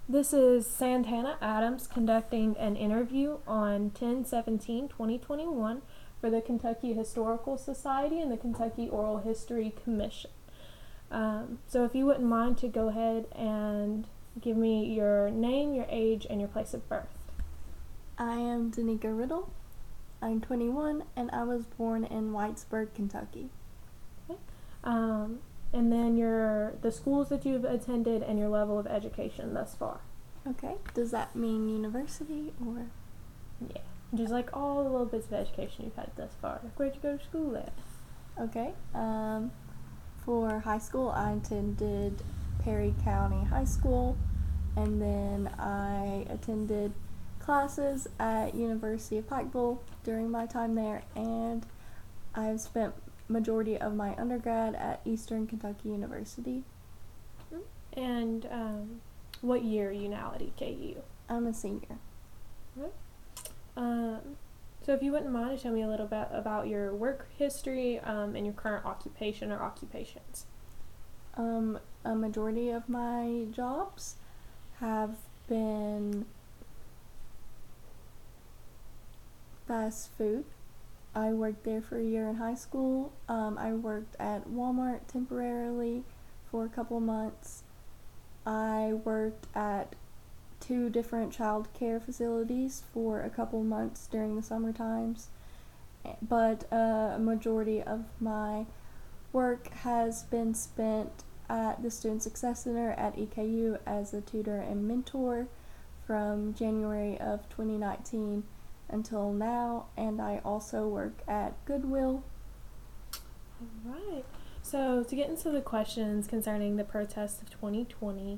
This is Santana Adams conducting an interview on 10/17/2021 for the Kentucky Historical Society and the Kentucky Oral History Commission. So if you wouldn't mind to go ahead and give me your name, your age, and your place of birth. I am Danica Riddle. I'm 21 and I was born in Whitesburg, Kentucky. Okay. And then the schools that you've attended and your level of education thus far. Okay, does that mean university or? Yeah, just like all the little bits of education you've had thus far. Where'd you go to school at? Okay, for high school I attended Perry County High School, and then I attended classes at University of Pikeville during my time there, and I've spent majority of my undergrad at Eastern Kentucky University. And what year are you now at EKU? I'm a senior. So if you wouldn't mind to tell me a little bit about your work history and your current occupation or occupations. A majority of my jobs have been fast food. I worked there for a year in high school. I worked at Walmart temporarily for a couple months. I worked at 2 different child care facilities for a couple months during the summer times. But a majority of my work has been spent at the Student Success Center at EKU as a tutor and mentor from January of 2019 until now, and I also work at Goodwill. All right. So to get into the questions concerning the protests of 2020,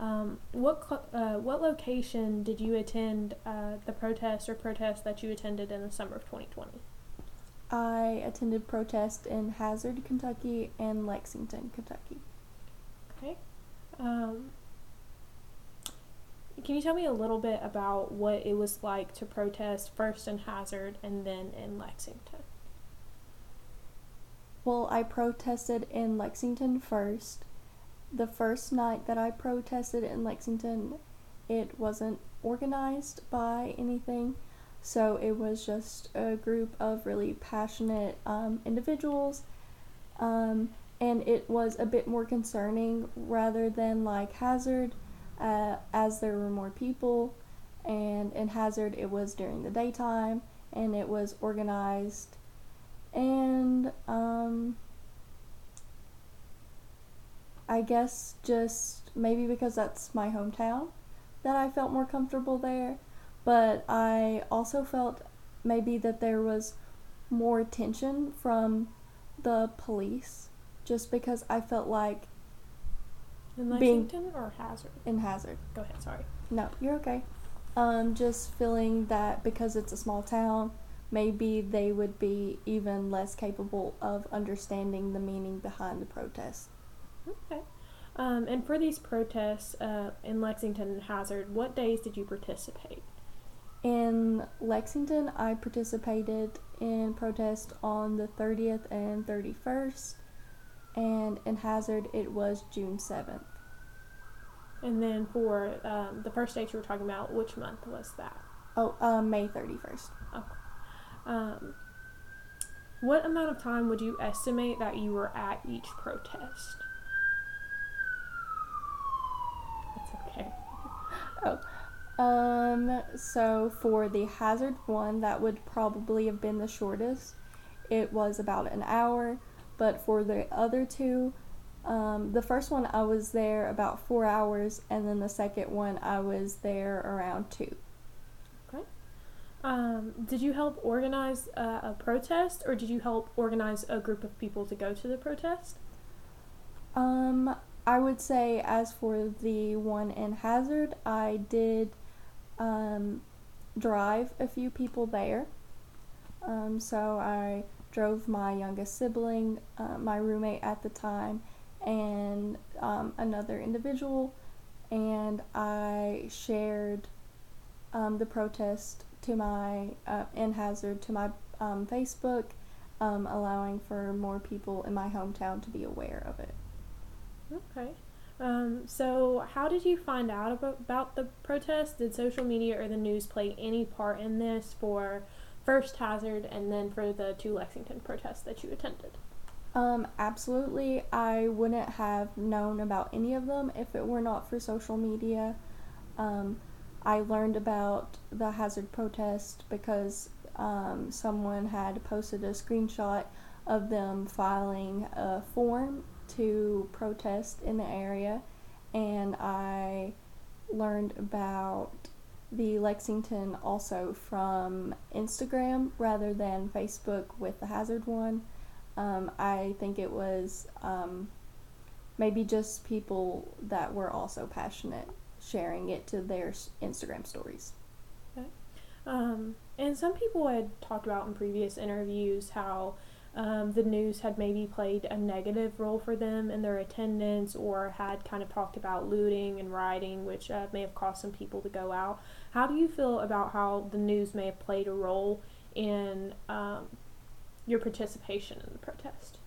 what location did you attend the protest or protests that you attended in the summer of 2020? I attended protest in Hazard, Kentucky, and Lexington, Kentucky. Okay. Can you tell me a little bit about what it was like to protest first in Hazard and then in Lexington? Well, I protested in Lexington first. The first night that I protested in Lexington, it wasn't organized by anything, so it was just a group of really passionate individuals, and it was a bit more concerning rather than like Hazard, as there were more people, and in Hazard it was during the daytime and it was organized, and I guess just maybe because that's my hometown that I felt more comfortable there, but I also felt maybe that there was more attention from the police just because I felt like In Lexington or Hazard? in Hazard. Go ahead, sorry. No, you're okay. Just feeling that because it's a small town, maybe they would be even less capable of understanding the meaning behind the protest. Okay. And for these protests in Lexington and Hazard, what days did you participate? In Lexington, I participated in protest on the 30th and 31st, and in Hazard, it was June 7th. And then for the first date you were talking about, which month was that? May 31st. Okay. What amount of time would you estimate that you were at each protest? That's okay. So for the Hazard one, that would probably have been the shortest. It was about an hour, but for the other two, the first one I was there about 4 hours, and then the second one I was there around 2. Okay. Did you help organize a protest, or did you help organize a group of people to go to the protest? I would say as for the one in Hazard, I did drive a few people there. So I drove my youngest sibling, my roommate at the time, and another individual, and I shared the protest to my in Hazard to my Facebook, allowing for more people in my hometown to be aware of it. Okay. So how did you find out about the protest? Did social media or the news play any part in this for first Hazard and then for the two Lexington protests that you attended? Absolutely. I wouldn't have known about any of them if it were not for social media. I learned about the Hazard protest because someone had posted a screenshot of them filing a form to protest in the area, and I learned about the Lexington also from Instagram rather than Facebook with the Hazard one. I think it was maybe just people that were also passionate sharing it to their Instagram stories. Okay. And some people had talked about in previous interviews how the news had maybe played a negative role for them in their attendance, or had kind of talked about looting and rioting, which may have caused some people to go out. How do you feel about how the news may have played a role in your participation in the protest?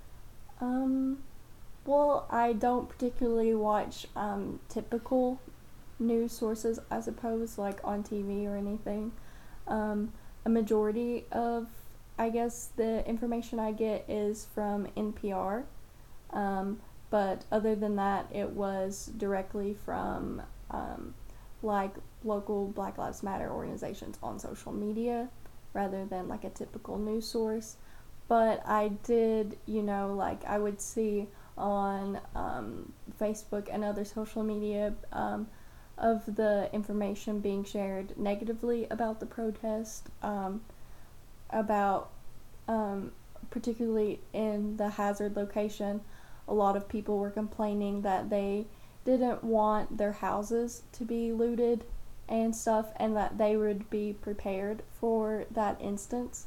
Well, I don't particularly watch typical news sources, I suppose, like on TV or anything. A majority of, I guess, the information I get is from NPR, but other than that, it was directly from like local Black Lives Matter organizations on social media rather than like a typical news source. But I did, like I would see on Facebook and other social media of the information being shared negatively about the protest, about particularly in the Hazard location. A lot of people were complaining that they didn't want their houses to be looted and stuff, and that they would be prepared for that instance.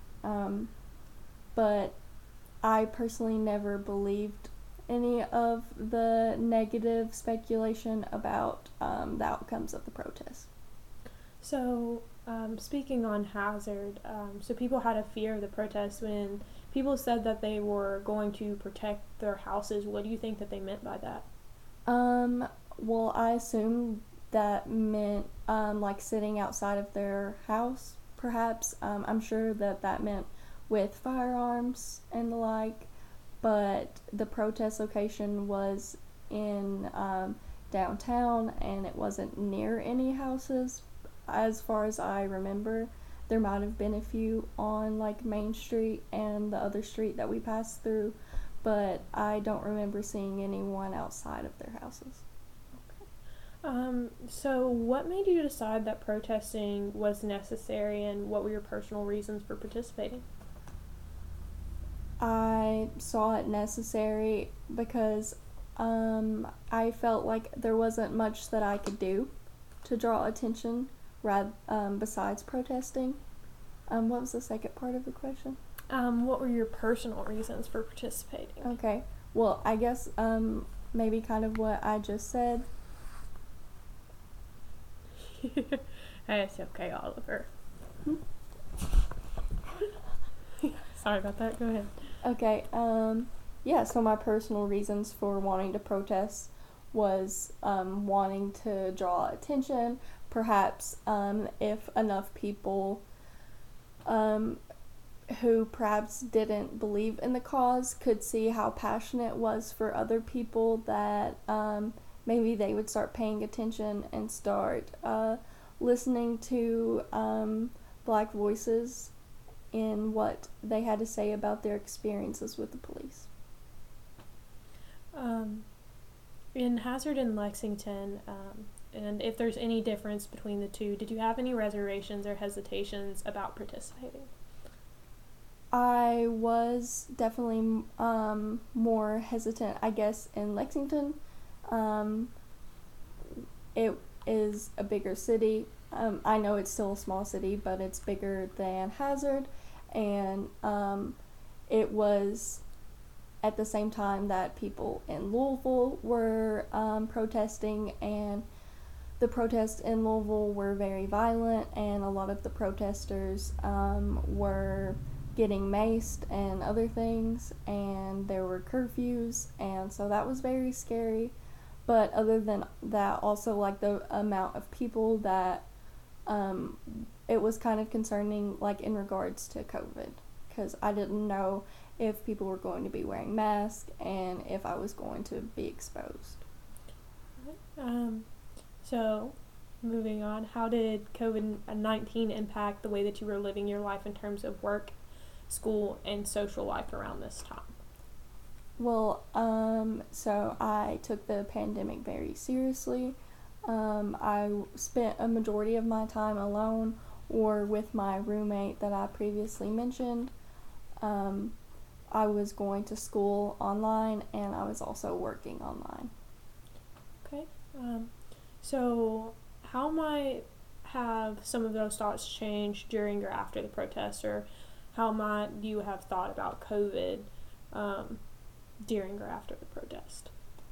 But I personally never believed any of the negative speculation about the outcomes of the protest. So, speaking on Hazard, so people had a fear of the protest when people said that they were going to protect their houses. What do you think that they meant by that? Well, I assume that meant like sitting outside of their house, perhaps. I'm sure that meant with firearms and the like, but the protest location was in downtown, and it wasn't near any houses. As far as I remember, there might have been a few on like Main Street and the other street that we passed through, but I don't remember seeing anyone outside of their houses. So what made you decide that protesting was necessary, and what were your personal reasons for participating? I saw it necessary because I felt like there wasn't much that I could do to draw attention besides protesting. What was the second part of the question? What were your personal reasons for participating? Okay. Well, I guess maybe kind of what I just said. It's okay, Oliver. Sorry about that. Go ahead. Okay. Yeah, so my personal reasons for wanting to protest was wanting to draw attention, perhaps if enough people who perhaps didn't believe in the cause could see how passionate it was for other people, that maybe they would start paying attention and start listening to Black voices in what they had to say about their experiences with the police. In Hazard and Lexington, and if there's any difference between the two, did you have any reservations or hesitations about participating? I was definitely more hesitant, I guess, in Lexington. It is a bigger city. I know it's still a small city, but it's bigger than Hazard, and it was at the same time that people in Louisville were protesting, and the protests in Louisville were very violent, and a lot of the protesters were getting maced and other things, and there were curfews, and so that was very scary. But other than that, also like the amount of people that it was kind of concerning, like in regards to COVID, because I didn't know if people were going to be wearing masks and if I was going to be exposed. So, moving on, how did COVID-19 impact the way that you were living your life in terms of work, school, and social life around this time? Well, so I took the pandemic very seriously. I spent a majority of my time alone or with my roommate that I previously mentioned. I was going to school online and I was also working online. Okay. So, how might have some of those thoughts changed during or after the protests, or how might you have thought about COVID during or after the protest?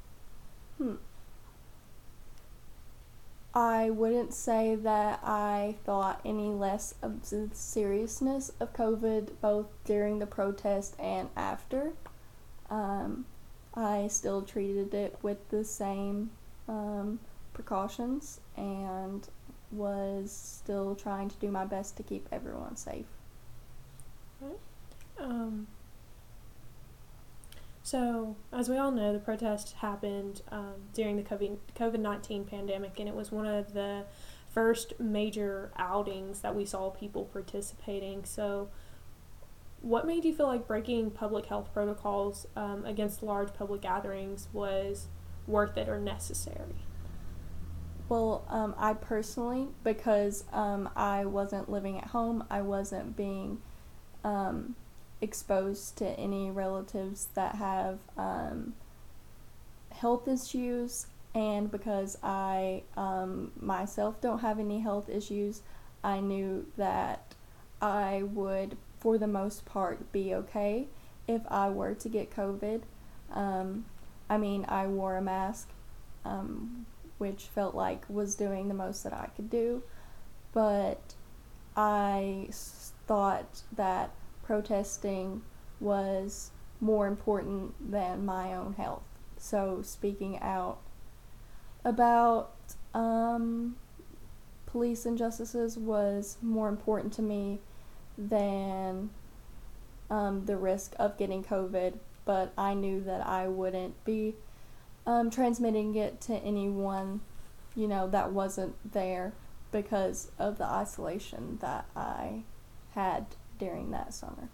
I wouldn't say that I thought any less of the seriousness of COVID both during the protest and after. I still treated it with the same precautions and was still trying to do my best to keep everyone safe. Right. So, as we all know, the protest happened during the COVID-19 pandemic, and it was one of the first major outings that we saw people participating. So, what made you feel like breaking public health protocols against large public gatherings was worth it or necessary? Well, I personally, because I wasn't living at home, I wasn't being exposed to any relatives that have health issues, and because I myself don't have any health issues, I knew that I would, for the most part, be okay if I were to get COVID. I wore a mask, which felt like was doing the most that I could do, but I thought that protesting was more important than my own health. So speaking out about police injustices was more important to me than the risk of getting COVID, but I knew that I wouldn't be transmitting it to anyone, that wasn't there because of the isolation that I had during that summer.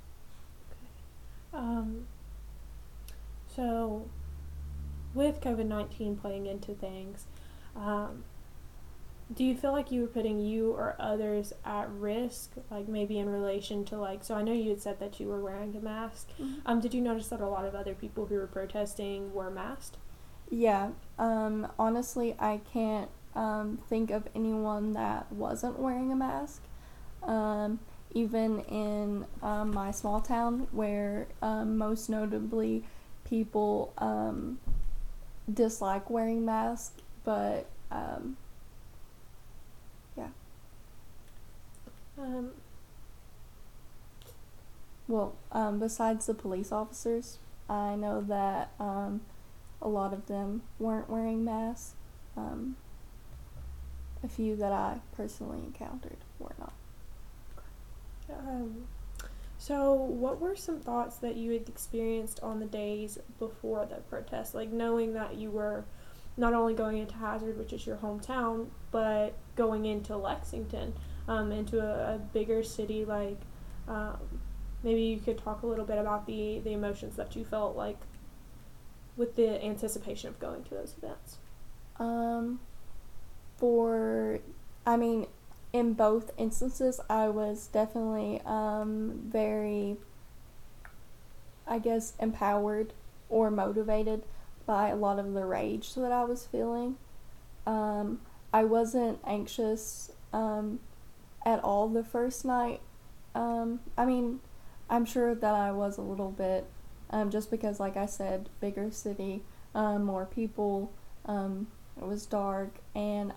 So, with COVID-19 playing into things, do you feel like you were putting you or others at risk, like maybe in relation to so I know you had said that you were wearing a mask. Mm-hmm. Did you notice that a lot of other people who were protesting were masked? Yeah. Honestly, I can't think of anyone that wasn't wearing a mask. Even in my small town, where most notably people dislike wearing masks, but yeah. Well, besides the police officers, I know that a lot of them weren't wearing masks. A few that I personally encountered were not. So what were some thoughts that you had experienced on the days before the protest? Like, knowing that you were not only going into Hazard, which is your hometown, but going into Lexington, into a bigger city. Maybe you could talk a little bit about the emotions that you felt like with the anticipation of going to those events. In both instances, I was definitely very, I guess, empowered or motivated by a lot of the rage that I was feeling. I wasn't anxious at all the first night. I'm sure that I was a little bit, just because, like I said, bigger city, more people, it was dark, and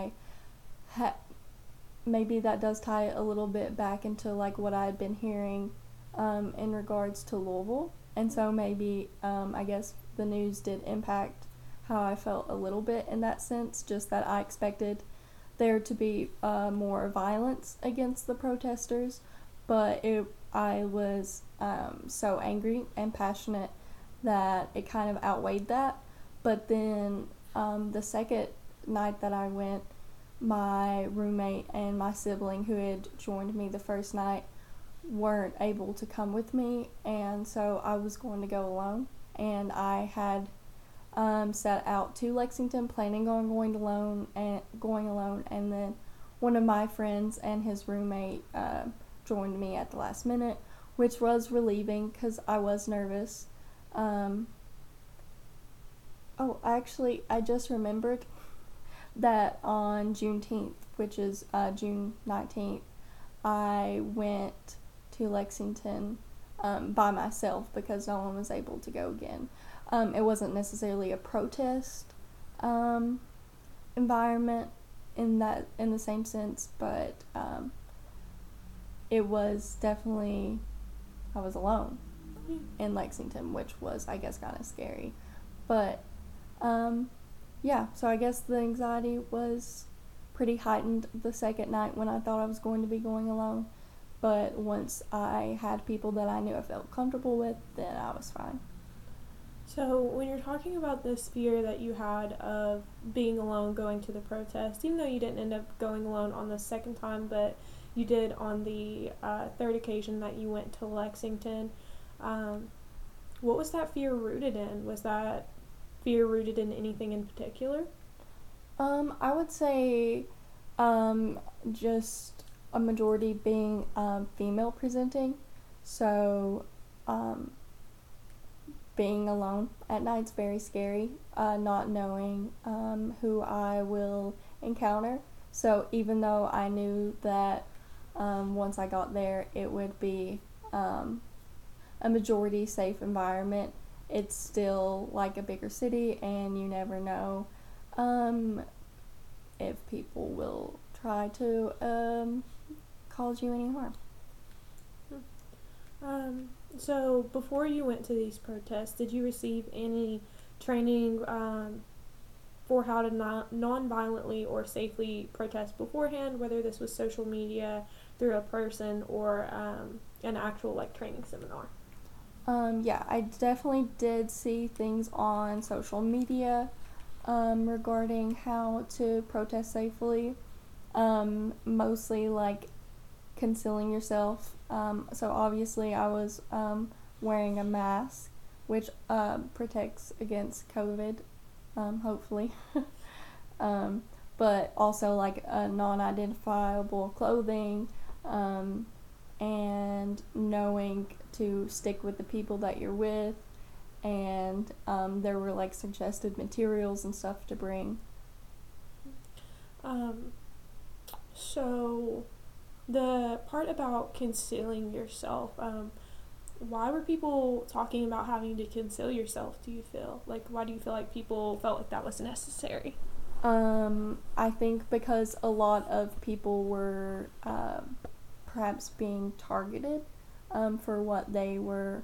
maybe that does tie a little bit back into what I had been hearing in regards to Louisville, and so maybe I guess the news did impact how I felt a little bit in that sense, just that I expected there to be more violence against the protesters, but I was so angry and passionate that it kind of outweighed that. But then the second night that I went, my roommate and my sibling who had joined me the first night weren't able to come with me, and so I was going to go alone. And I had set out to Lexington, planning on going alone, and then one of my friends and his roommate joined me at the last minute, which was relieving because I was nervous. Actually, I just remembered that on Juneteenth, which is June 19th, I went to Lexington by myself because no one was able to go again. It wasn't necessarily a protest environment in the same sense, but it was definitely, I was alone in Lexington, which was, I guess, kind of scary. But yeah, so I guess the anxiety was pretty heightened the second night when I thought I was going to be going alone. But once I had people that I knew I felt comfortable with, then I was fine. So when you're talking about this fear that you had of being alone going to the protest, even though you didn't end up going alone on the second time, but you did on the third occasion that you went to Lexington, what was that fear rooted in? Was that fear rooted in anything in particular? I would say just a majority being female presenting. So being alone at night's very scary, not knowing who I will encounter. So even though I knew that once I got there it would be a majority safe environment, it's still like a bigger city, and you never know if people will try to cause you any harm. So before you went to these protests, did you receive any training for how to non-violently or safely protest beforehand, whether this was social media, through a person, or an actual training seminar? Yeah, I definitely did see things on social media regarding how to protest safely, mostly concealing yourself. So obviously I was wearing a mask, which protects against COVID, hopefully. But also non-identifiable clothing, and knowing to stick with the people that you're with, and there were suggested materials and stuff to bring. So the part about concealing yourself, why were people talking about having to conceal yourself, do you feel? Why do you feel like people felt like that was necessary? I think because a lot of people were perhaps being targeted for what they were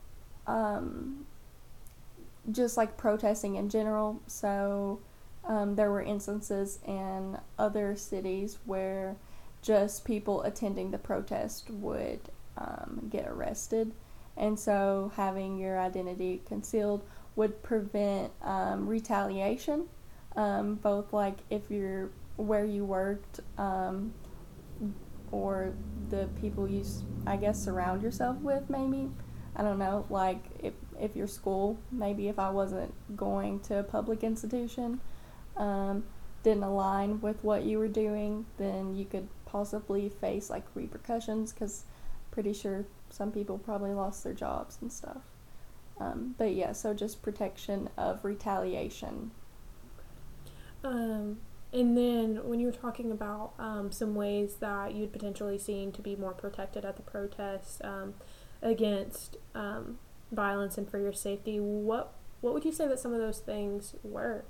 just protesting in general. So there were instances in other cities where just people attending the protest would get arrested, and so having your identity concealed would prevent retaliation, both if you're where you worked, or the people you surround yourself with. Maybe, I don't know, if your school, maybe if I wasn't going to a public institution, didn't align with what you were doing, then you could possibly face repercussions, because pretty sure some people probably lost their jobs and stuff. But yeah, so just protection of retaliation. And then when you were talking about some ways that you'd potentially seen to be more protected at the protests against violence and for your safety, what would you say that some of those things were?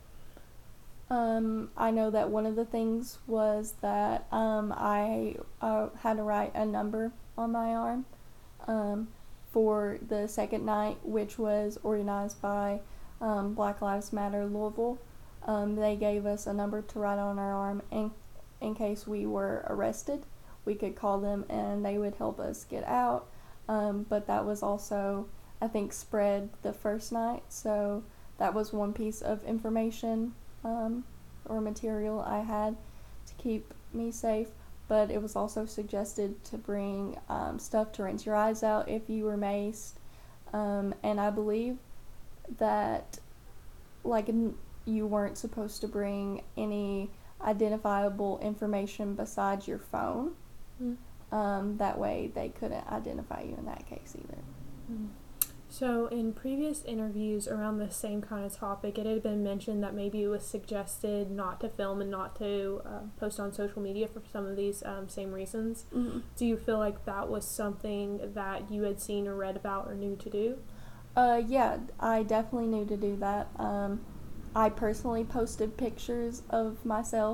I know that one of the things was that I had to write a number on my arm for the second night, which was organized by Black Lives Matter Louisville. They gave us a number to write on our arm in case we were arrested. We could call them and they would help us get out. But that was also, I think, spread the first night. So that was one piece of information or material I had to keep me safe. But it was also suggested to bring stuff to rinse your eyes out if you were maced. And I believe that, like, you weren't supposed to bring any identifiable information besides your phone. That way they couldn't identify you in that case either. So in previous interviews around the same kind of topic, it had been mentioned that maybe it was suggested not to film and not to post on social media for some of these same reasons. Do you feel like that was something that you had seen or read about or knew to do? Yeah, I definitely knew to do that. I personally posted pictures of myself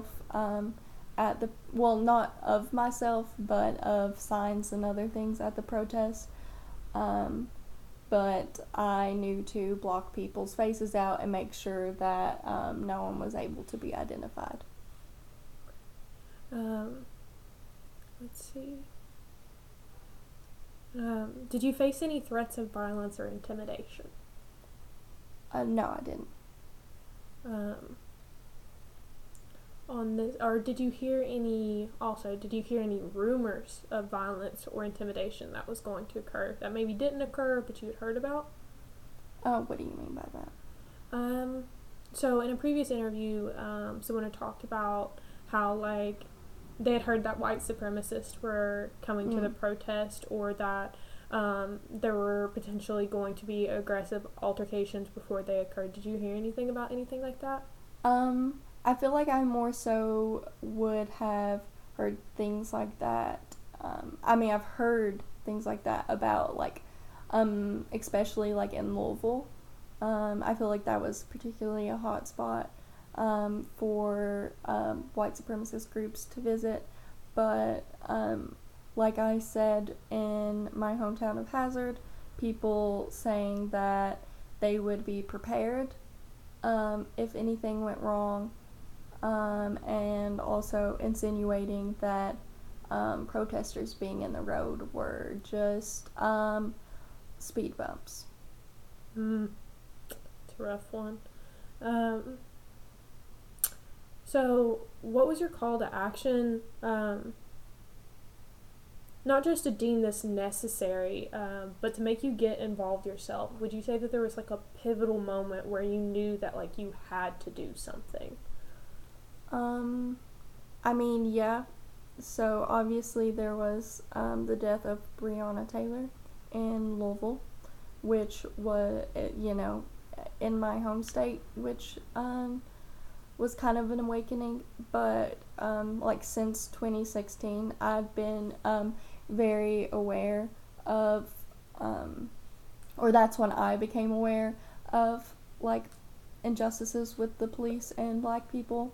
not of myself, but of signs and other things at the protest. But I knew to block people's faces out and make sure that no one was able to be identified. Let's see. Did you face any threats of violence or intimidation? No, I didn't. On this, or did you hear any rumors of violence or intimidation that was going to occur that maybe didn't occur but you had heard about? What do you mean by that? So in a previous interview, someone had talked about how, like, they had heard that white supremacists were coming to the protest, or that there were potentially going to be aggressive altercations before they occurred. Did you hear anything about anything like that? I feel like I more so would have heard things like that. I've heard things like that about, like, especially, like, in Louisville. I feel like that was particularly a hot spot for white supremacist groups to visit. But, like I said, in my hometown of Hazard, people saying that they would be prepared if anything went wrong. And also insinuating that protesters being in the road were just speed bumps. It's a rough one. So what was your call to action, not just to deem this necessary, but to make you get involved yourself? Would you say that there was, like, a pivotal moment where you knew that, like, you had to do something? Yeah. So obviously there was the death of Breonna Taylor in Louisville, which was, in my home state, which was kind of an awakening. But since 2016, I've been very aware of, or that's when I became aware of, like, injustices with the police and black people.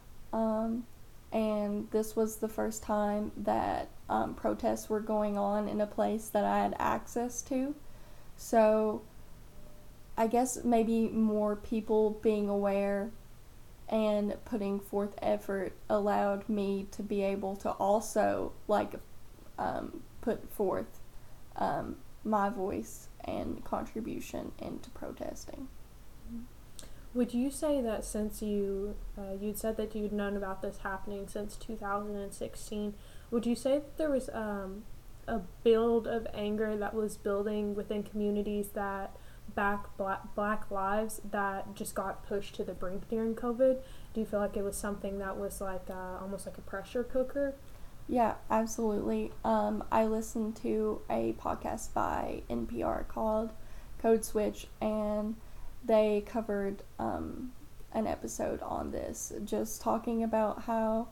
And this was the first time that protests were going on in a place that I had access to. So I guess maybe more people being aware and putting forth effort allowed me to be able to also, like, put forth my voice and contribution into protesting. Would you say that since you'd said that you'd known about this happening since 2016, would you say that there was a build of anger that was building within communities that back black lives that just got pushed to the brink during COVID? Do you feel like it was something that was like almost like a pressure cooker? Yeah, absolutely. I listened to a podcast by NPR called Code Switch, and they covered an episode on this, just talking about how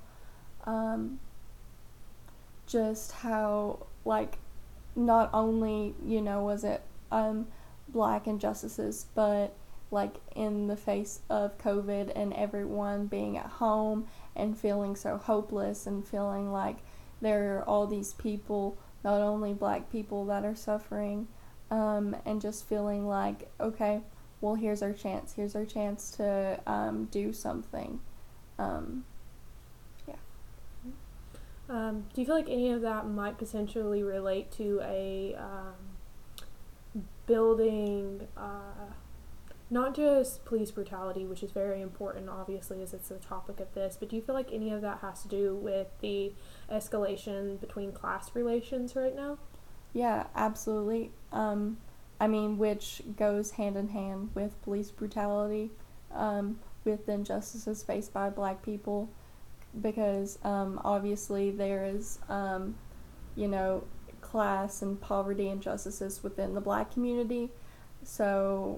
like, not only, was it black injustices, but, like, in the face of COVID and everyone being at home and feeling so hopeless and feeling like there are all these people, not only black people, that are suffering, and just feeling like, okay, well, here's our chance to do something. Do you feel like any of that might potentially relate to a building, not just police brutality, which is very important, obviously, as it's the topic of this, but do you feel like any of that has to do with the escalation between class relations right now? Yeah, absolutely. I mean, which goes hand in hand with police brutality, with the injustices faced by Black people, because obviously there is, class and poverty injustices within the Black community. So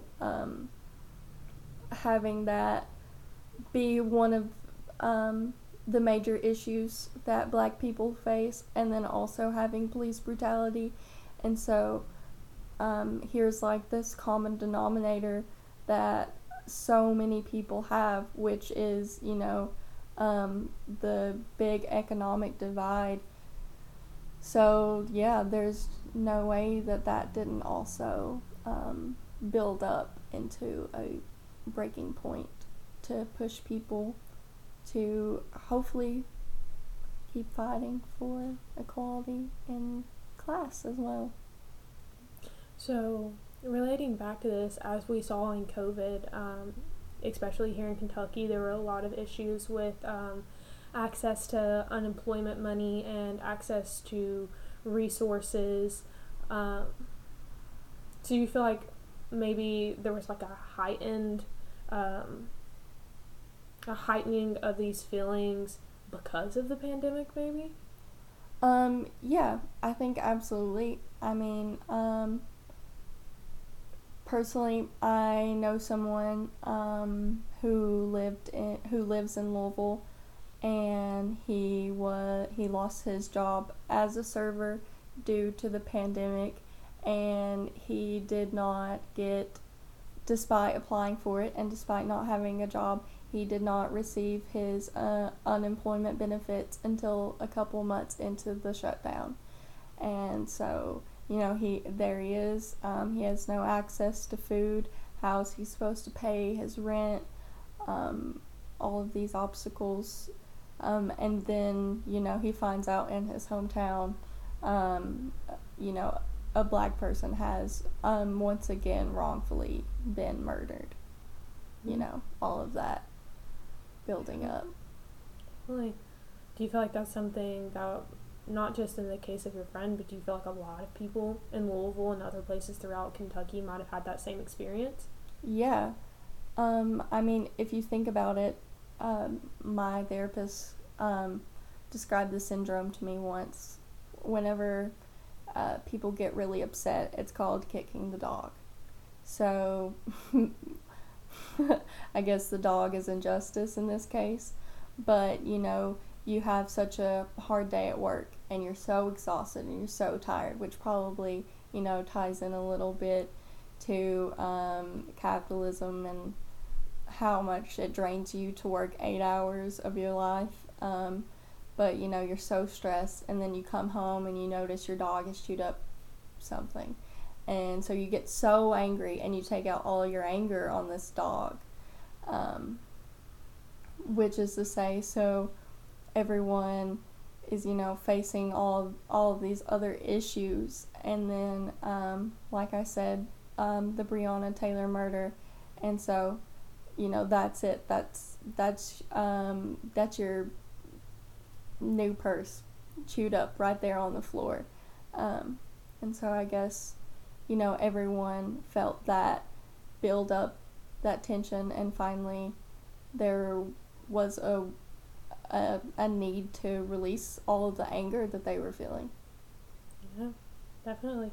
having that be one of the major issues that Black people face, and then also having police brutality. And so here's like this common denominator that so many people have, which is, the big economic divide. So yeah, there's no way that didn't also build up into a breaking point to push people to hopefully keep fighting for equality in class as well. So, relating back to this, as we saw in COVID, especially here in Kentucky, there were a lot of issues with access to unemployment money and access to resources. So you feel like maybe there was like a heightening of these feelings because of the pandemic, maybe? Yeah, I think absolutely. I mean, personally, I know someone who lives in Louisville, and he lost his job as a server due to the pandemic, and he did not get, despite applying for it and despite not having a job, he did not receive his unemployment benefits until a couple months into the shutdown. And so, he is. He has no access to food. How is he supposed to pay his rent? All of these obstacles. And then, he finds out in his hometown, a Black person has once again wrongfully been murdered. All of that building up. Really? Do you feel like that's something that, not just in the case of your friend, but do you feel like a lot of people in Louisville and other places throughout Kentucky might have had that same experience? Yeah. I mean, if you think about it, my therapist described the syndrome to me once. Whenever people get really upset, it's called kicking the dog. So I guess the dog is injustice in this case, but you have such a hard day at work and you're so exhausted and you're so tired, which probably ties in a little bit to capitalism and how much it drains you to work 8 hours of your life. But you're so stressed, and then you come home and you notice your dog has chewed up something, and so you get so angry and you take out all your anger on this dog, which is to say, so everyone is facing all of these other issues, and then like I said, the Breonna Taylor murder, and so that's it. That's your new purse chewed up right there on the floor. And so I guess, everyone felt that build up, that tension, and finally there was a need to release all of the anger that they were feeling. Yeah, definitely.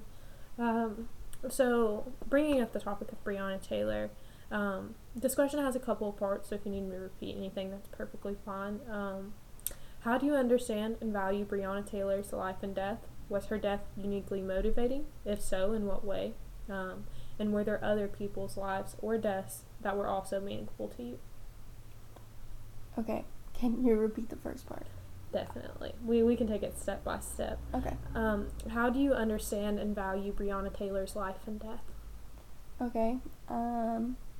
So, bringing up the topic of Breonna Taylor, this question has a couple of parts, so if you need me to repeat anything, that's perfectly fine. How do you understand and value Breonna Taylor's life and death? Was her death uniquely motivating? If so, in what way? And were there other people's lives or deaths that were also meaningful to you? Okay, can you repeat the first part? Definitely. We can take it step by step. Okay. How do you understand and value Breonna Taylor's life and death? Okay.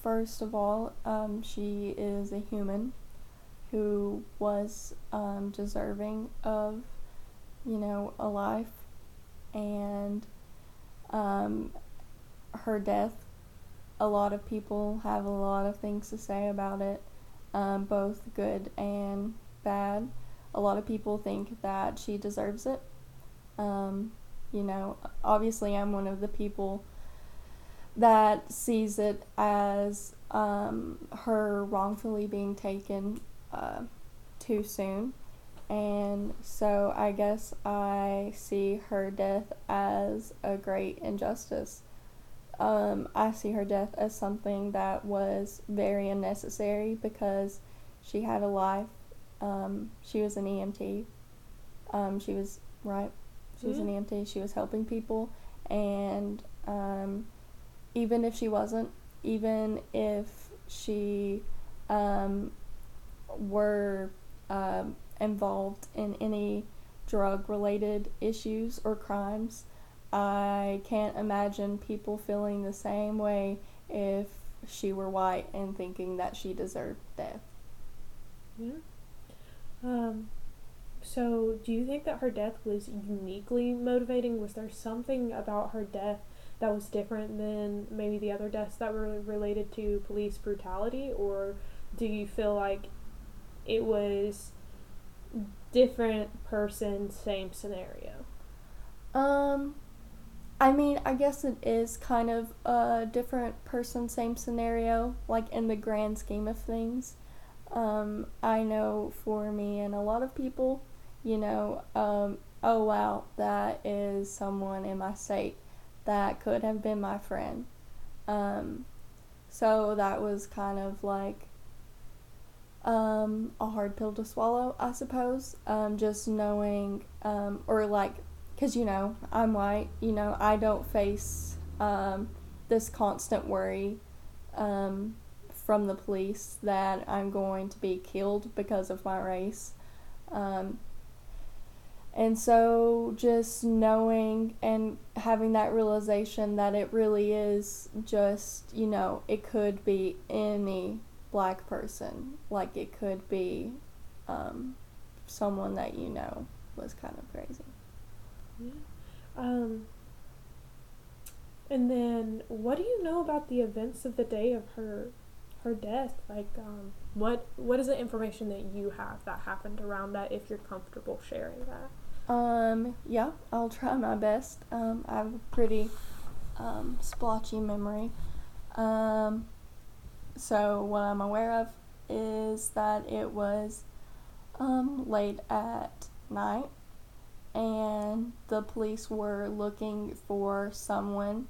first of all, she is a human who was deserving of, a life, and her death, a lot of people have a lot of things to say about it, both good and bad. A lot of people think that she deserves it. Obviously I'm one of the people that sees it as her wrongfully being taken too soon. And so I guess I see her death as a great injustice. I see her death as something that was very unnecessary because she had a life. She was an EMT. She was an EMT. She was helping people, and even if she wasn't, even if she were involved in any drug-related issues or crimes, I can't imagine people feeling the same way if she were white and thinking that she deserved death. Yeah. So do you think that her death was uniquely motivating? Was there something about her death that was different than maybe the other deaths that were related to police brutality? Or do you feel like it was different person, same scenario? I guess it is kind of a different person, same scenario, like in the grand scheme of things. I know for me and a lot of people, oh wow, that is someone in my state that could have been my friend. So that was kind of like a hard pill to swallow, I suppose. Just knowing, or like, because, I'm white, I don't face this constant worry from the police that I'm going to be killed because of my race. And so just knowing and having that realization that it really is just, it could be any black person. Like, it could be someone that was kind of crazy. Yeah. And then what do you know about the events of the day of her death? Like, what is the information that you have that happened around that, if you're comfortable sharing that? Yeah, I'll try my best. I have a pretty splotchy memory. So what I'm aware of is that it was late at night, and the police were looking for someone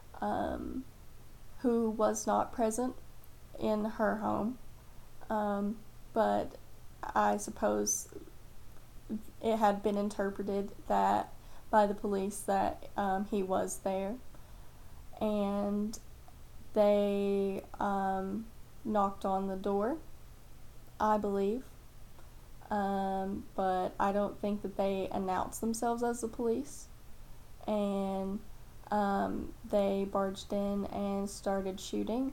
who was not present in her home, but I suppose it had been interpreted that by the police that he was there, and they knocked on the door, I believe, but I don't think that they announced themselves as the police, and they barged in and started shooting.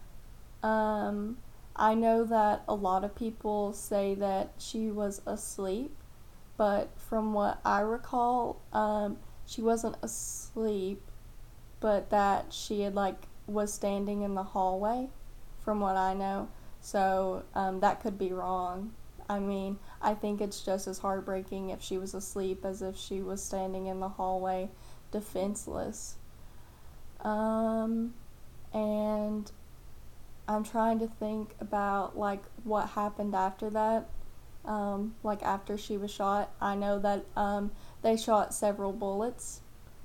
I know that a lot of people say that she was asleep, but from what I recall, she wasn't asleep, but that she had was standing in the hallway, from what I know. So that could be wrong. I think it's just as heartbreaking if she was asleep as if she was standing in the hallway defenseless. And I'm trying to think about what happened after that. After she was shot, I know that they shot several bullets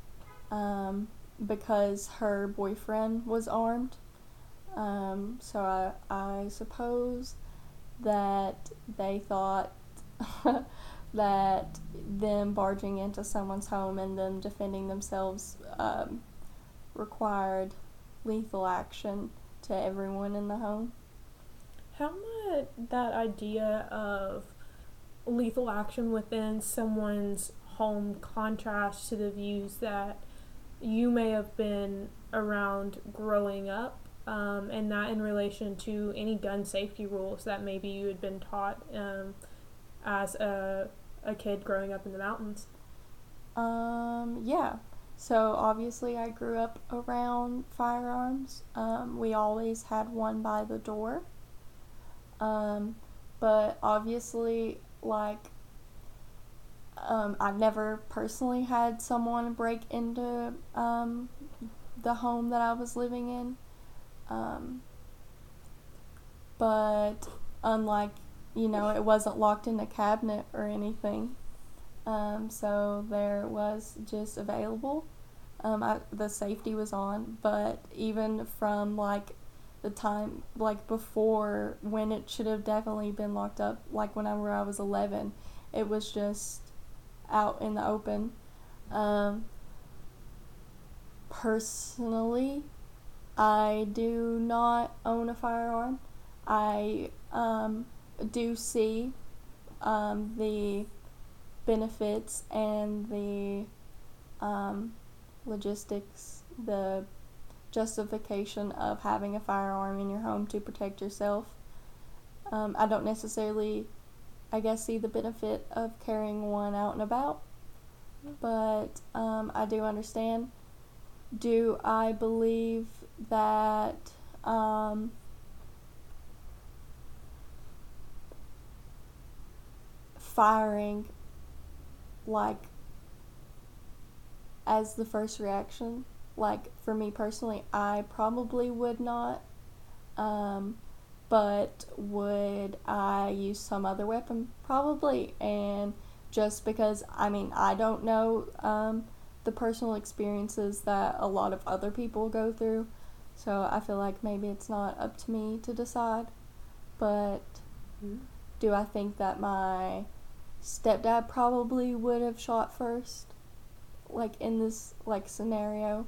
because her boyfriend was armed. So I suppose that they thought that them barging into someone's home and them defending themselves required lethal action to everyone in the home. How might that idea of lethal action within someone's home contrast to the views that you may have been around growing up and that in relation to any gun safety rules that maybe you had been taught as a kid growing up in the mountains. Yeah. So obviously I grew up around firearms. We always had one by the door. But obviously, like, I've never personally had someone break into the home that I was living in. But unlike, it wasn't locked in a cabinet or anything. So there was just available. The safety was on, but even from like the time like before when it should have definitely been locked up, like whenever I was 11, it was just out in the open. Personally, I do not own a firearm. I do see the benefits and the logistics, the justification of having a firearm in your home to protect yourself. I don't necessarily, see the benefit of carrying one out and about, but I do understand. Do I believe that firing, like, as the first reaction, like, for me personally, I probably would not, but would I use some other weapon? Probably. And just because, I don't know the personal experiences that a lot of other people go through, so I feel like maybe it's not up to me to decide. But do I think that my stepdad probably would have shot first, like in this like scenario?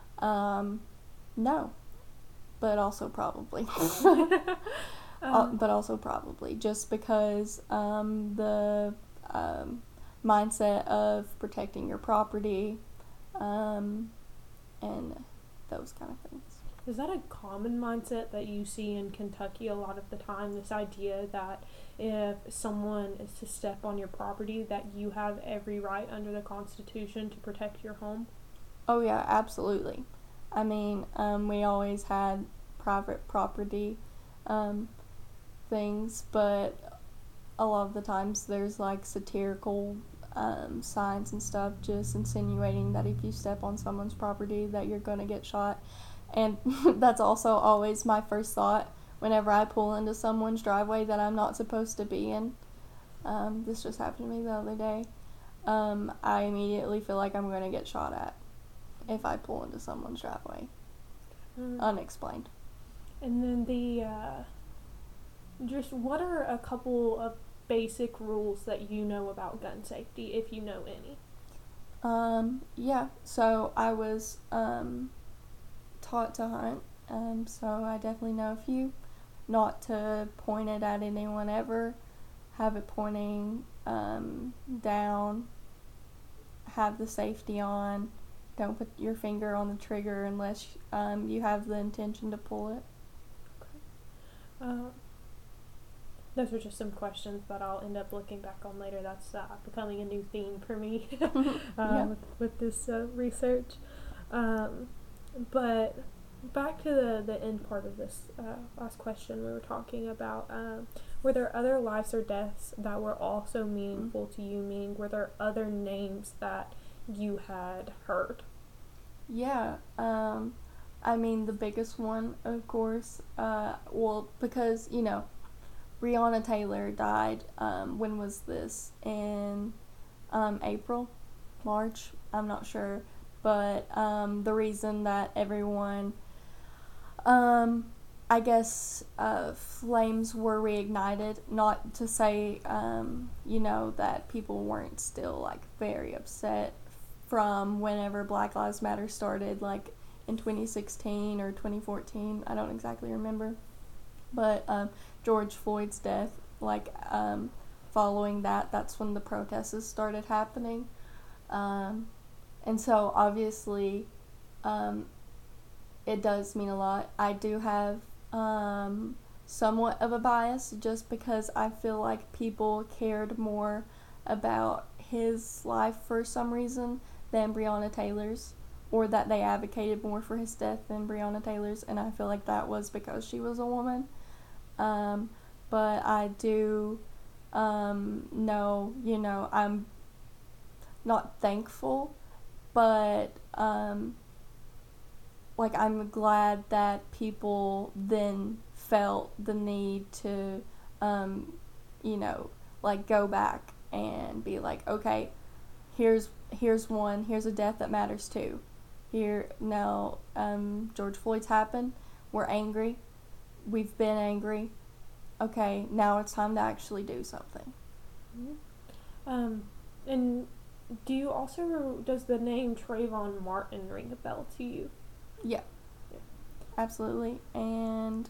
No, but also probably. But also probably, just because the mindset of protecting your property, and those kind of things. Is that a common mindset that you see in Kentucky a lot of the time? This idea that if someone is to step on your property, that you have every right under the Constitution to protect your home? Oh yeah, absolutely. We always had private property things, but a lot of the times there's like satirical signs and stuff just insinuating that if you step on someone's property that you're gonna get shot. And that's also always my first thought whenever I pull into someone's driveway that I'm not supposed to be in. This just happened to me the other day. I immediately feel like I'm going to get shot at if I pull into someone's driveway. Unexplained. And then just what are a couple of basic rules that you know about gun safety, if you know any? Yeah, so I was taught to hunt, so I definitely know a few. Not to point it at anyone ever, have it pointing down, have the safety on, don't put your finger on the trigger unless you have the intention to pull it. Okay. Those are just some questions that I'll end up looking back on later. That's becoming a new theme for me with this research. But back to the end part of this last question we were talking about, were there other lives or deaths that were also meaningful to you? Meaning, were there other names that you had heard? Yeah, the biggest one, of course, because, Breonna Taylor died, when was this? In April? March? I'm not sure. But the reason that everyone, flames were reignited, not to say, that people weren't still, like, very upset from whenever Black Lives Matter started, like, in 2016 or 2014, I don't exactly remember. But George Floyd's death, following that's when the protests started happening. And so, obviously, it does mean a lot. I do have somewhat of a bias just because I feel like people cared more about his life for some reason than Breonna Taylor's, or that they advocated more for his death than Breonna Taylor's, and I feel like that was because she was a woman. But I do know, I'm not thankful, but like I'm glad that people then felt the need to like go back and be like, okay, here's a death that matters too. Here now, George Floyd's happened. We're angry. We've been angry. Okay, now it's time to actually do something. And does the name Trayvon Martin ring a bell to you? Yeah. Absolutely. And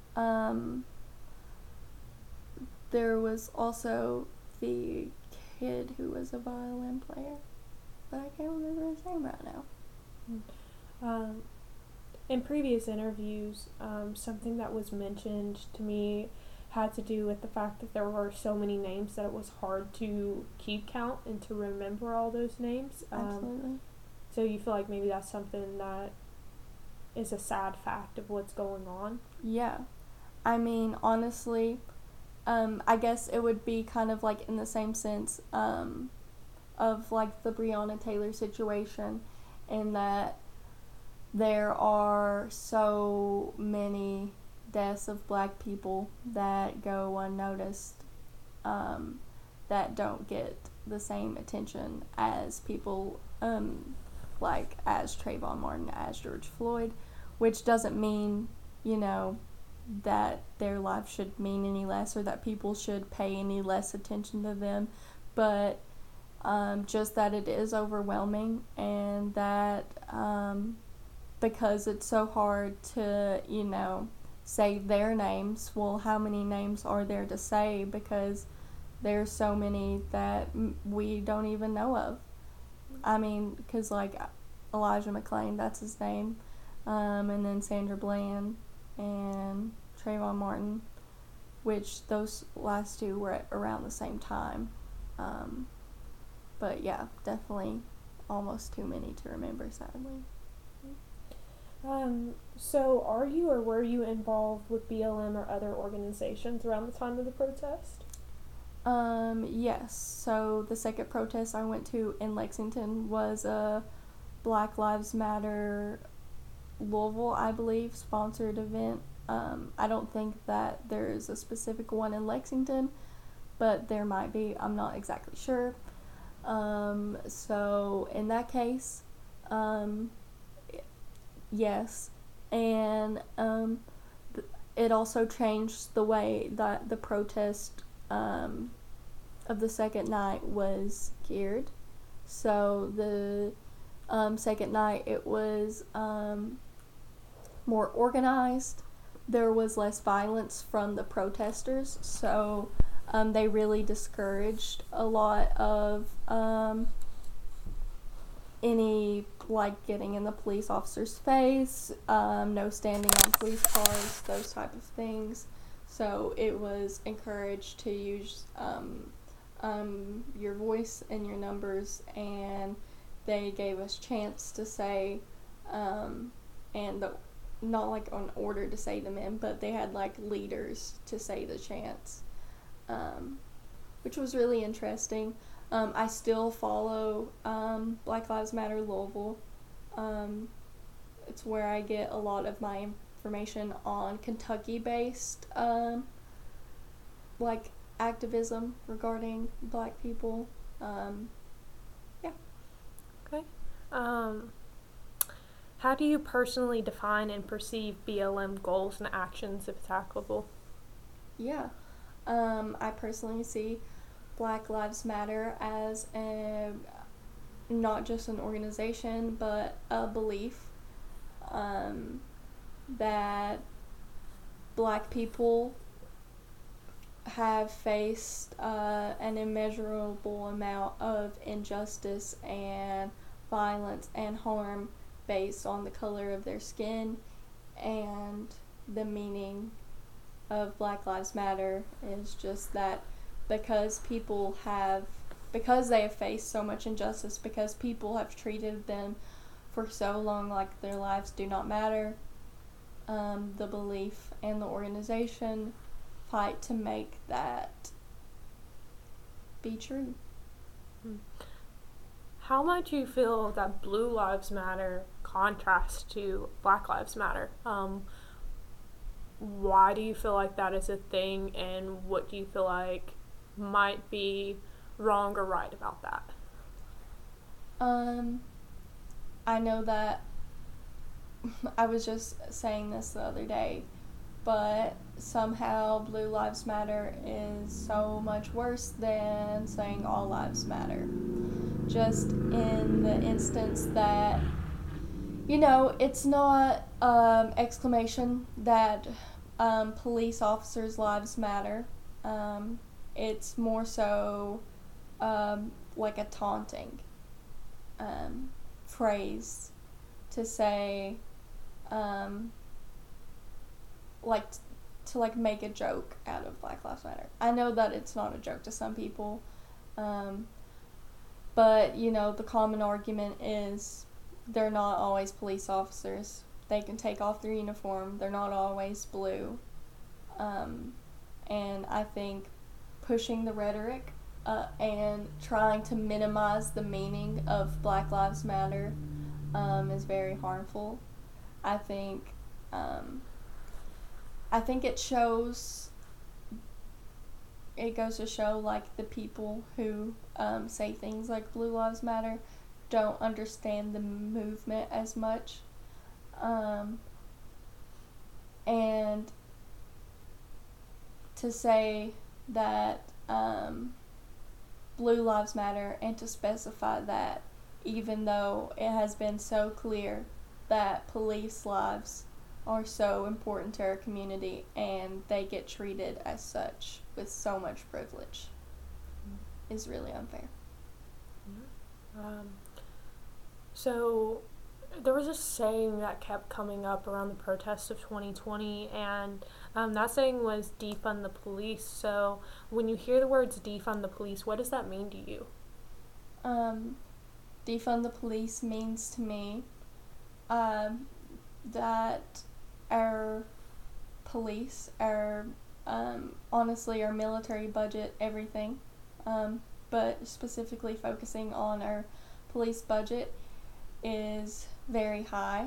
there was also the kid who was a violin player, but I can't remember his name right now. In previous interviews, something that was mentioned to me had to do with the fact that there were so many names that it was hard to keep count and to remember all those names. Absolutely. So you feel like maybe that's something that is a sad fact of what's going on? Yeah. I mean, honestly, I guess it would be kind of like in the same sense of like the Breonna Taylor situation, in that there are so many deaths of black people that go unnoticed, that don't get the same attention as people like as Trayvon Martin, as George Floyd, which doesn't mean, that their life should mean any less or that people should pay any less attention to them, but just that it is overwhelming, and that because it's so hard to, say their names, well, how many names are there to say, because there's so many that we don't even know of. I mean, because like Elijah McClain, that's his name, and then Sandra Bland and Trayvon Martin, which those last two were at around the same time. But yeah, definitely almost too many to remember, sadly. So are you or were you involved with BLM or other organizations around the time of the protest? Yes. So the second protest I went to in Lexington was a Black Lives Matter Louisville, I believe, sponsored event. I don't think that there's a specific one in Lexington, but there might be. I'm not exactly sure. So in that case, yes. And it also changed the way that the protest of the second night was geared. So the second night it was more organized. There was less violence from the protesters, so they really discouraged a lot of any like getting in the police officer's face, no standing on police cars, those type of things. So it was encouraged to use your voice and your numbers, and they gave us chants to say, not like on order to say them in, but they had like leaders to say the chants, which was really interesting. I still follow Black Lives Matter Louisville. It's where I get a lot of my information on Kentucky-based like activism regarding black people. Yeah. Okay. How do you personally define and perceive BLM goals and actions if it's applicable? Yeah. I personally see Black Lives Matter as not just an organization, but a belief that black people have faced an immeasurable amount of injustice and violence and harm based on the color of their skin, and the meaning of Black Lives Matter is just that because because they have faced so much injustice, because people have treated them for so long like their lives do not matter, the belief and the organization fight to make that be true. How much do you feel that Blue Lives Matter contrasts to Black Lives Matter? Why do you feel like that is a thing, and what do you feel like might be wrong or right about that? I know that I was just saying this the other day, but somehow Blue Lives Matter is so much worse than saying all lives matter. Just in the instance that, it's not exclamation that police officers' lives matter. It's more so like a taunting phrase to say, to make a joke out of Black Lives Matter. I know that it's not a joke to some people, but the common argument is they're not always police officers. They can take off their uniform. They're not always blue. And I think pushing the rhetoric and trying to minimize the meaning of Black Lives Matter is very harmful. I think it goes to show the people who say things like Blue Lives Matter don't understand the movement as much, and to say that Blue Lives Matter, and to specify that even though it has been so clear that police lives are so important to our community and they get treated as such with so much privilege, is really unfair. So there was a saying that kept coming up around the protests of 2020, and that saying was defund the police. So when you hear the words defund the police, what does that mean to you? Defund the police means to me that our police, honestly, our military budget, everything, but specifically focusing on our police budget, is very high.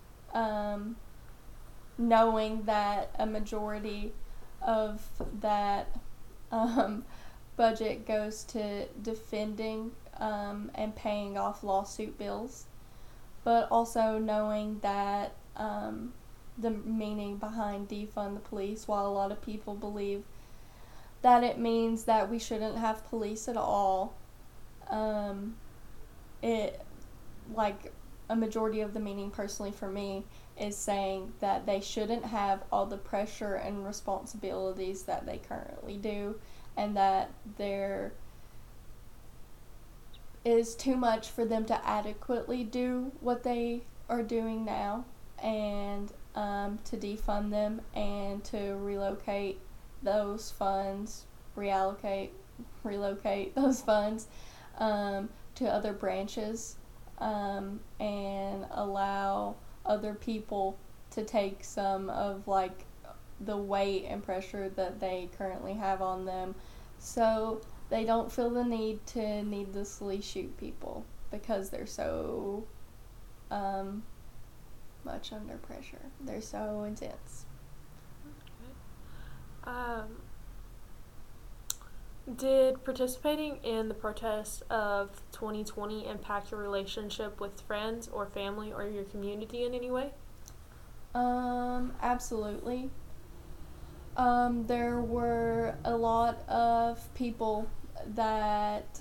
Knowing that a majority of that budget goes to defending and paying off lawsuit bills, but also knowing that the meaning behind defund the police, while a lot of people believe that it means that we shouldn't have police at all, a majority of the meaning, personally for me, is saying that they shouldn't have all the pressure and responsibilities that they currently do, and that there is too much for them to adequately do what they are doing now, and to defund them and to relocate those funds, relocate those funds to other branches, and allow other people to take some of the weight and pressure that they currently have on them, so they don't feel the need to needlessly shoot people because they're so much under pressure. They're so intense. Did participating in the protests of 2020 impact your relationship with friends or family or your community in any way? Absolutely. There were a lot of people that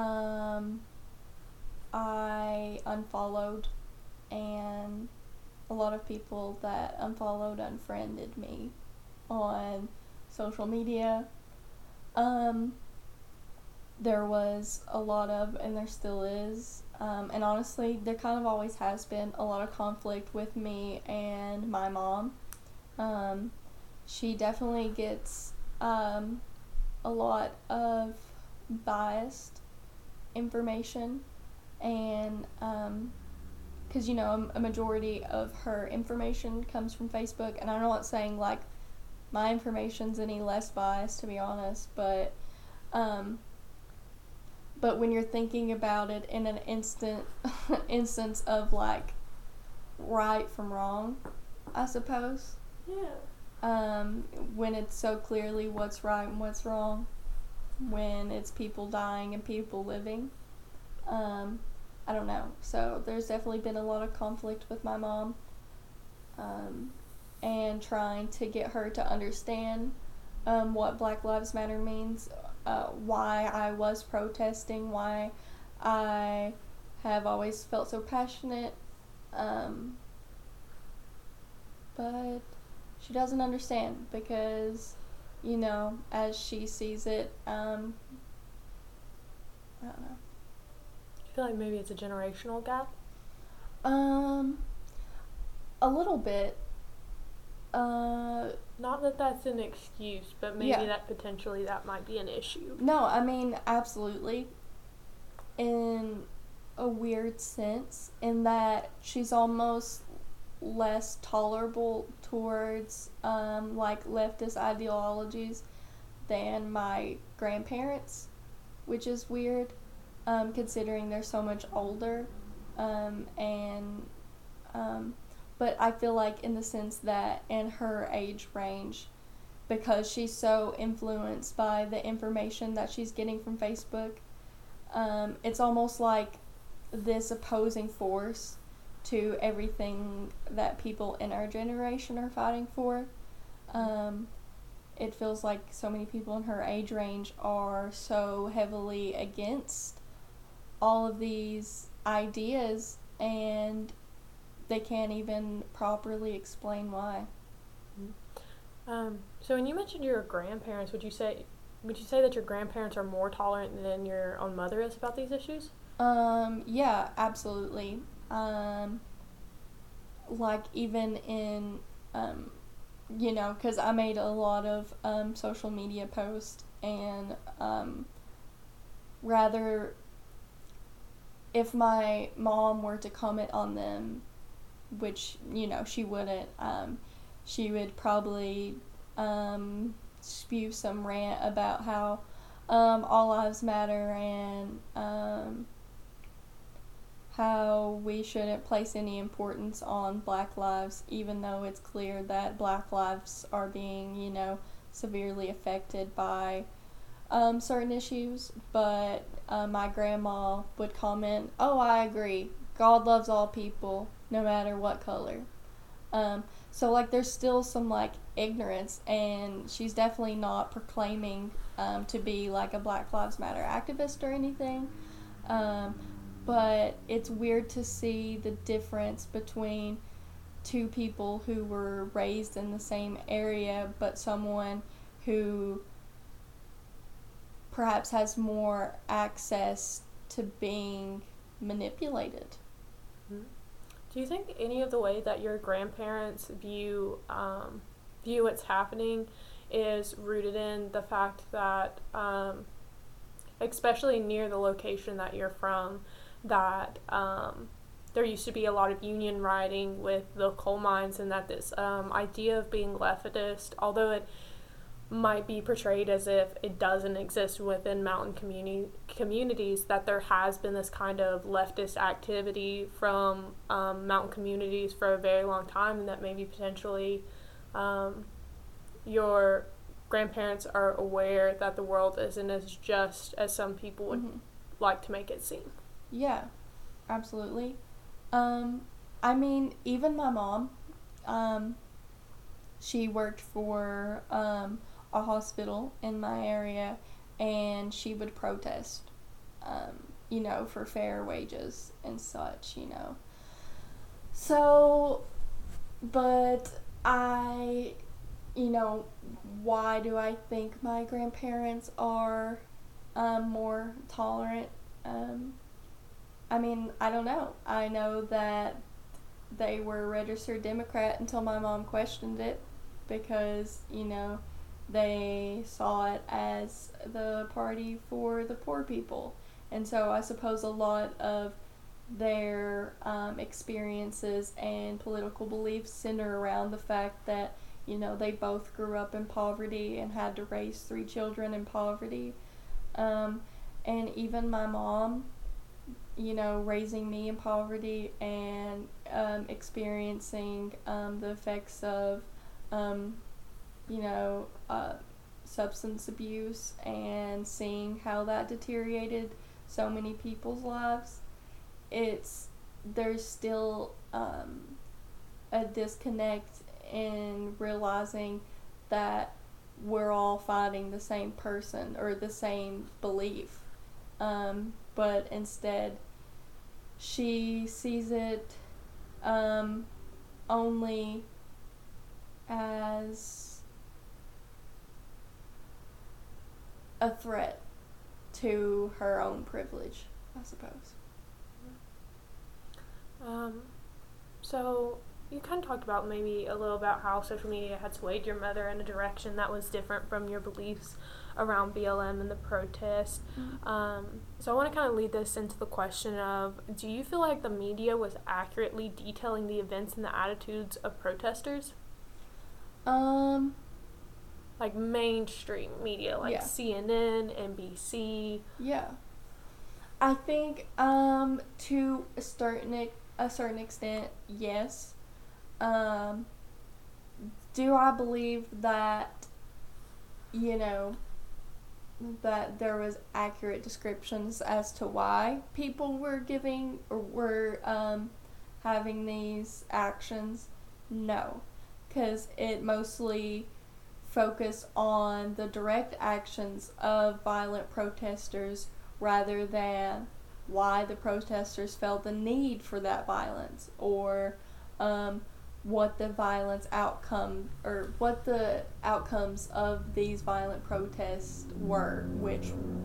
I unfollowed, and a lot of people that unfriended me on social media. there was a lot of, and there still is, and honestly, there kind of always has been a lot of conflict with me and my mom. She definitely gets a lot of biased information, and because a majority of her information comes from Facebook, and I'm not saying like my information's any less biased, to be honest, but when you're thinking about it in an instance of like right from wrong, I suppose. Yeah. When it's so clearly what's right and what's wrong, when it's people dying and people living. I don't know. So there's definitely been a lot of conflict with my mom, and trying to get her to understand what Black Lives Matter means, why I was protesting, why I have always felt so passionate, but she doesn't understand because, as she sees it, I don't know. I feel like maybe it's a generational gap. A little bit. Not that that's an excuse, but maybe that potentially that might be an issue. No, I mean, absolutely. In a weird sense, in that she's almost less tolerable towards like leftist ideologies than my grandparents, which is weird, considering they're so much older, but I feel like in the sense that in her age range, because she's so influenced by the information that she's getting from Facebook, it's almost like this opposing force to everything that people in our generation are fighting for. It feels like so many people in her age range are so heavily against all of these ideas, and they can't even properly explain why. So when you mentioned your grandparents, would you say that your grandparents are more tolerant than your own mother is about these issues? Yeah, absolutely. Like even in, because I made a lot of social media posts, and rather, if my mom were to comment on them, which, she wouldn't, she would probably spew some rant about how all lives matter, and how we shouldn't place any importance on Black lives, even though it's clear that Black lives are being, severely affected by certain issues. But my grandma would comment, "Oh, I agree. God loves all people, no matter what color." So, like, there's still some, like, ignorance, and she's definitely not proclaiming to be, like, a Black Lives Matter activist or anything. But it's weird to see the difference between two people who were raised in the same area, but someone who perhaps has more access to being manipulated. Mm-hmm. Do you think any of the way that your grandparents view what's happening is rooted in the fact that, especially near the location that you're from, that there used to be a lot of union rioting with the coal mines, and that this idea of being leftist, although it might be portrayed as if it doesn't exist within mountain communities, that there has been this kind of leftist activity from mountain communities for a very long time, and that maybe potentially your grandparents are aware that the world isn't as just as some people would like to make it seem. Yeah, absolutely. I mean, even my mom, she worked for a hospital in my area, and she would protest, for fair wages and such, So, but I, why do I think my grandparents are more tolerant. I mean, I don't know. I know that they were a registered Democrat until my mom questioned it because, they saw it as the party for the poor people. And so I suppose a lot of their experiences and political beliefs center around the fact that, they both grew up in poverty and had to raise 3 children in poverty. And even my mom, raising me in poverty and experiencing the effects of, substance abuse and seeing how that deteriorated so many people's lives, there's still a disconnect in realizing that we're all fighting the same person or the same belief. But instead, she sees it only as a threat to her own privilege, I suppose. So you kind of talked about maybe a little about how social media had swayed your mother in a direction that was different from your beliefs around BLM and the protest. So I want to kind of lead this into the question of, do you feel like the media was accurately detailing the events and the attitudes of protesters? Like mainstream media, like yeah. CNN, NBC. Yeah. I think to a certain extent, yes. Do I believe that, that there was accurate descriptions as to why people were giving or were having these actions? No, because it mostly focused on the direct actions of violent protesters rather than why the protesters felt the need for that violence, or what the violence outcome or what the outcomes of these violent protests were, which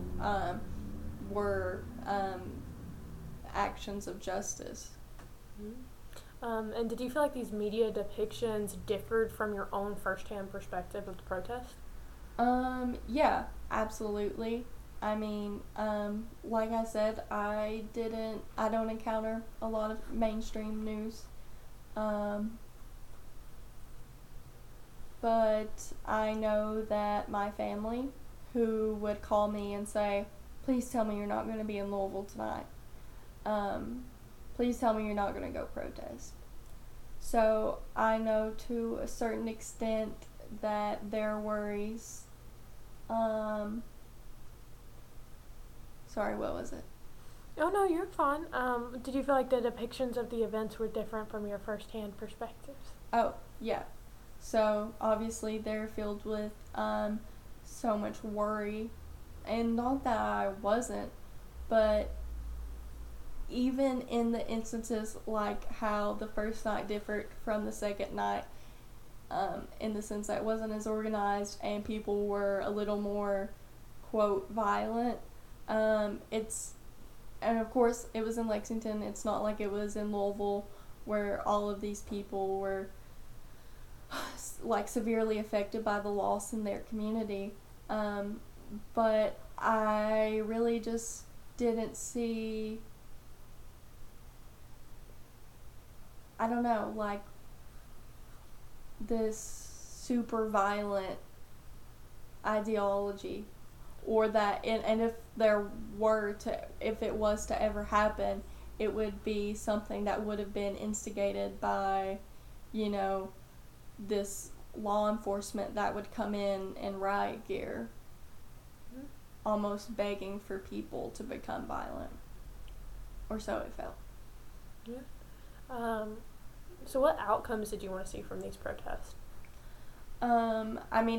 were actions of justice. And did you feel like these media depictions differed from your own first-hand perspective of the protest? Yeah, absolutely. I mean, like I said, I don't encounter a lot of mainstream news. But I know that my family, who would call me and say, please tell me you're not going to be in Louisville tonight. Please tell me you're not going to go protest. So I know to a certain extent that their worries, sorry, what was it? Oh, no, you're fine. Did you feel like the depictions of the events were different from your first-hand perspectives? Oh, yeah. So, obviously, they're filled with so much worry. And not that I wasn't, but even in the instances like how the first night differed from the second night, in the sense that it wasn't as organized and people were a little more, quote, violent, and of course it was in Lexington. It's not like it was in Louisville where all of these people were like severely affected by the loss in their community, but I really just didn't see, I don't know, like this super violent ideology, or that, and if it was to ever happen, it would be something that would have been instigated by, this law enforcement that would come in riot gear, almost begging for people to become violent, or so it felt. Yeah. So what outcomes did you want to see from these protests? I mean,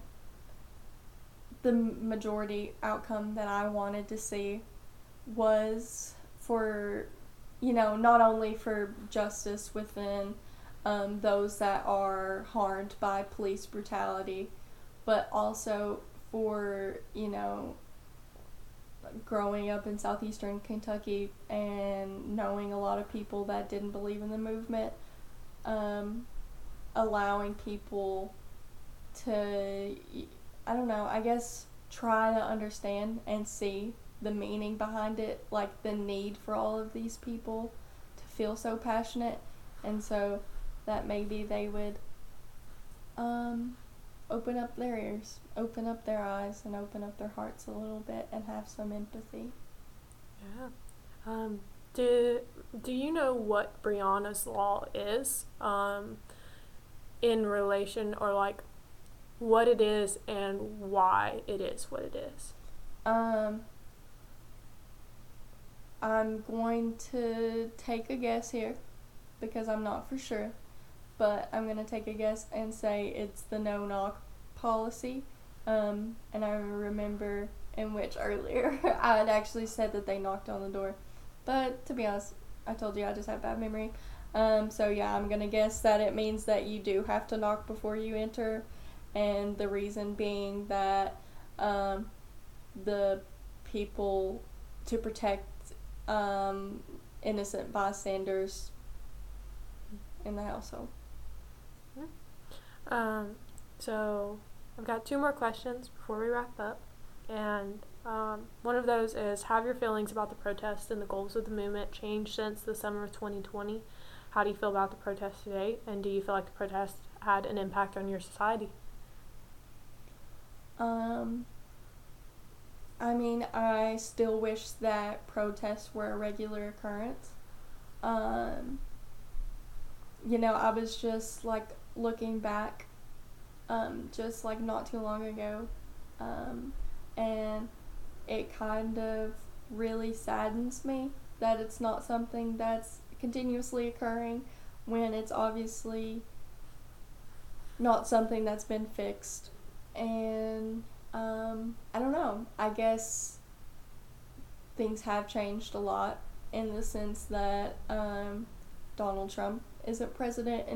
the majority outcome that I wanted to see was for, not only for justice within those that are harmed by police brutality, but also for, growing up in southeastern Kentucky and knowing a lot of people that didn't believe in the movement, allowing people to, I don't know, I guess try to understand and see the meaning behind it, like the need for all of these people to feel so passionate, and so that maybe they would open up their ears, open up their eyes, and open up their hearts a little bit and have some empathy. Yeah. Do you know what Breonna's Law is in relation, or like what it is and why it is what it is? I'm going to take a guess here because I'm not for sure, but I'm going to take a guess and say it's the no-knock policy. And I remember in which earlier I had actually said that they knocked on the door. But to be honest, I told you I just have bad memory. So yeah, I'm going to guess that it means that you do have to knock before you enter. And the reason being that the people, to protect innocent bystanders in the household. So I've got 2 more questions before we wrap up, and one of those is, have your feelings about the protests and the goals of the movement changed since the summer of 2020? How do you feel about the protests today, and do you feel like the protests had an impact on your society? I mean, I still wish that protests were a regular occurrence. You know, I was just like looking back, just like not too long ago, and it kind of really saddens me that it's not something that's continuously occurring when it's obviously not something that's been fixed. And I don't know, I guess things have changed a lot in the sense that Donald Trump isn't president